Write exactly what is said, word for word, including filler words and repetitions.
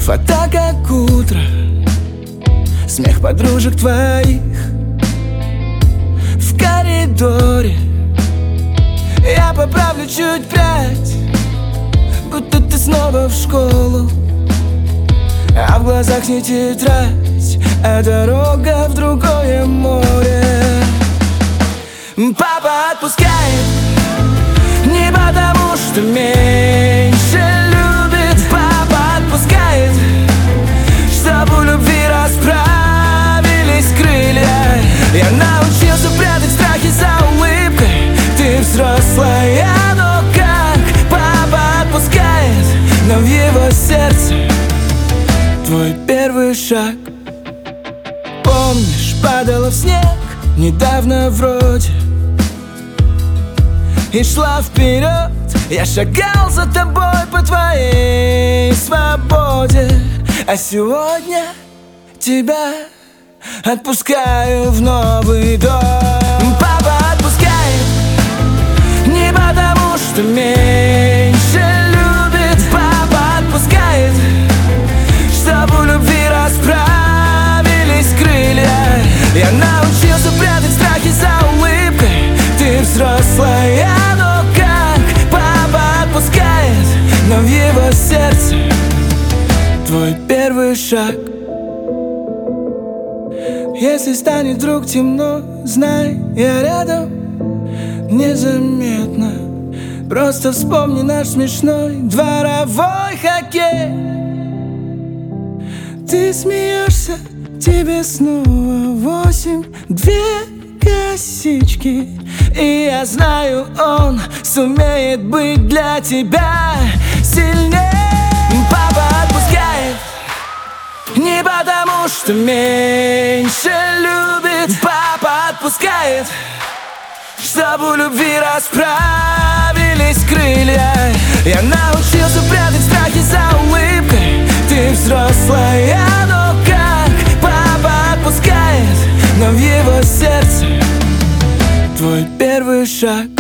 Теплота, как утро, смех подружек твоих в коридоре. Я поправлю чуть прядь, будто ты снова в школу, а в глазах не тетрадь, а дорога в другое море. Папа отпускает не потому, что меньше любит. Папа отпускает, чтобы у любви расправились крылья. Я научился прятать страхи за улыбкой. Ты взрослая, но как? Папа отпускает, но в его сердце твой первый шаг. Помнишь, падала в снег недавно вроде и шла вперед. Я шагал за тобой по твоей свободе, а сегодня тебя отпускаю в новый дом. Папа отпускает не потому, что меньше любит. Папа отпускает, чтобы у любви расправились крылья. Я научился прятать страхи за улыбкой. Ты взрослая, но как? Папа отпускает, но в его сердце твой первый шаг. Если станет вдруг темно, знай, я рядом незаметно. Просто вспомни наш смешной дворовой хоккей. Ты смеешься, тебе снова восемь, две косички. И я знаю, он сумеет быть для тебя сильнее. Папа отпускает не потому, что меньше любит. Папа отпускает, чтобы у любви расправились крылья. Я научился прятать страхи за улыбкой. Ты взрослая, но как? Папа отпускает, но в его сердце твой первый шаг.